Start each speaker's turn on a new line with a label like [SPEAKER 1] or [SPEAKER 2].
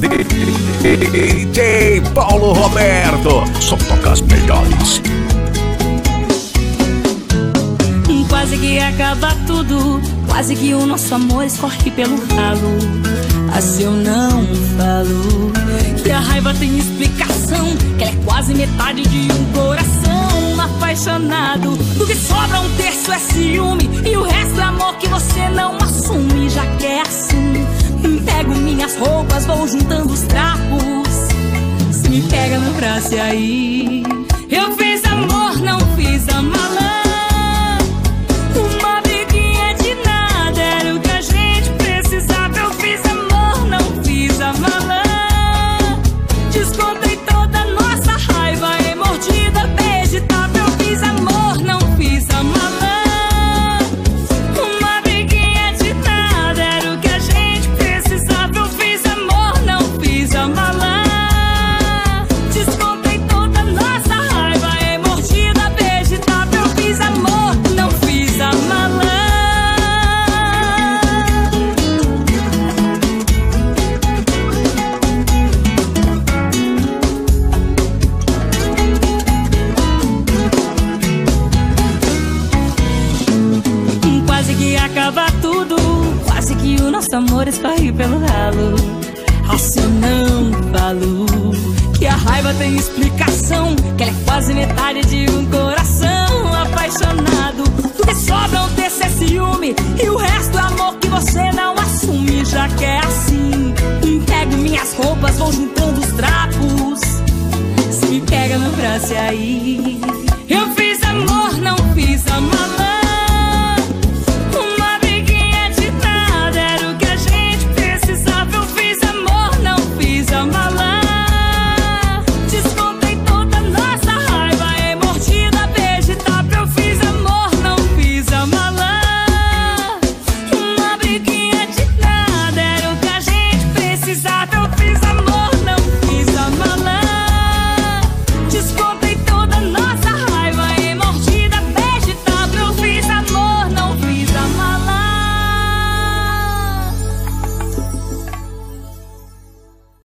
[SPEAKER 1] DJ Paulo Roberto, só toca as melhores.
[SPEAKER 2] Quase que acaba tudo, quase que o nosso amor escorre pelo ralo. Assim eu não falo que a raiva tem explicação, que ela é quase metade de um coração apaixonado. Do que sobra um terço é ciúme e o resto é amor que você não assume. Já que é assim, pego minhas roupas, vou juntando os trapos. Se me pega no braço e aí eu fiz amor, não fiz a malandra. Amor escorre pelo ralo. Assim eu não falo que a raiva tem explicação, que ela é quase metade de um coração apaixonado. Do que sobra um terço é ciúme e o resto é amor que você não assume. Já que é assim, pego minhas roupas, vou juntando os trapos. Se me pega no braço e aí eu fiz amor, não fiz a malandra.